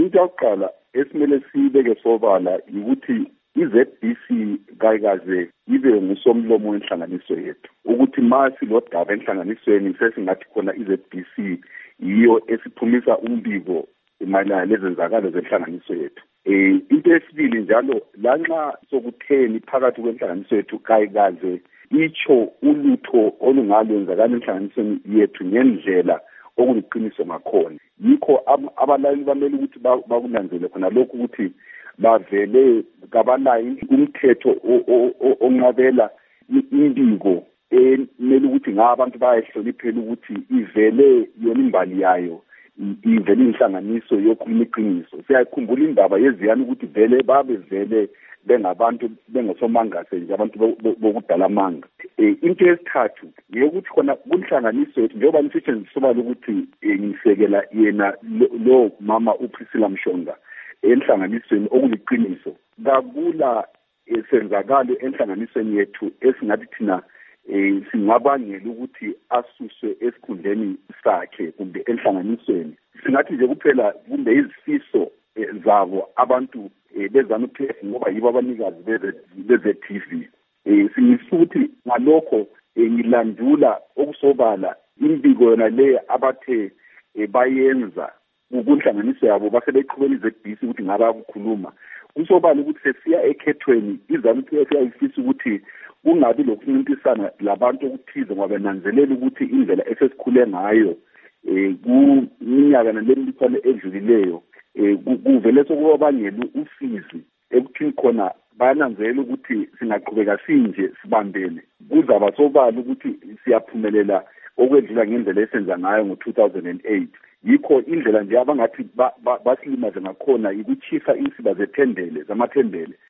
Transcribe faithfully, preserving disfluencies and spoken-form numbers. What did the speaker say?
into yokuqala esimele sibeke sobala ukuthi i-Z B C kayikaze ibe ngusomlomo wenhlanganiso yethu ukuthi masi lodaba enhlanganisweni sesingathi khona i-Z B C yiyo esiphumisa umbiko mayelana lezenzakalo zenhlanganiso yethu. Eh into esibili njalo lanxa sokutheni phakathi kwenhlanganiso yethu kayikaze icho ulutho olungalwenzakala enhlanganisweni yethu ngendlela okuliqiniso ngakhona. Yikho abalali bamele ukuthi bakunanzele khona lokhu ukuthi bavele kabanayo umthetho onqabela imbiko emele ukuthi ngabantu bayahloniphela ukuthi ivele yona imbali yayo ivele inhlanganiso yokhuluma iqiniso. Siyakhumbula indaba yeziyana ukuthi vele babe vele bengabantu bengasomangase nje abantu bokudala amanga. Into yesithathu ukuthi khona kunhlanganiso yethu njengoba nisitshenziswa ukuthi ngisekela yena lo mama uPriscilla Mshonga enhlanganisweni okuliqiniso kakula esenzakalo enhlanganisweni yethu esingathi thina eh singabangela ukuthi asuswe esikhundleni sakhe kumbe enhlanganisweni. Singathi nje kuphela kumbe izifiso zabo abantu bezana P F ngoba yibo abanikazi beze T V. Eh singisuthi ngalokho ngilandula okusobala imbiko yona le abathe bayenza ukunhlanganiso yabo base beqhubela iZ B C ukuthi ngaba ukukhuluma kusobala ukuthi sesiya ekhethweni izana P F yayifisa ukuthi kungabi lokuncintisana labantu okuthize ngoba nanzelela ukuthi indlela esesikhule ngayo eh kuminyaka nalemihlalo edlulileyo eh kuvele sokubangela ufizi ekuthini khona bananzelela ukuthi singaqhubeka sinje sibambene kuzaba sobala ukuthi siyaphumelela okwedlula ngendlela esenza ngayo ngo two thousand eight. Yikho indlela nje abangathi basilimaze ngakhona ikuchisa insiba zethendele zamathendele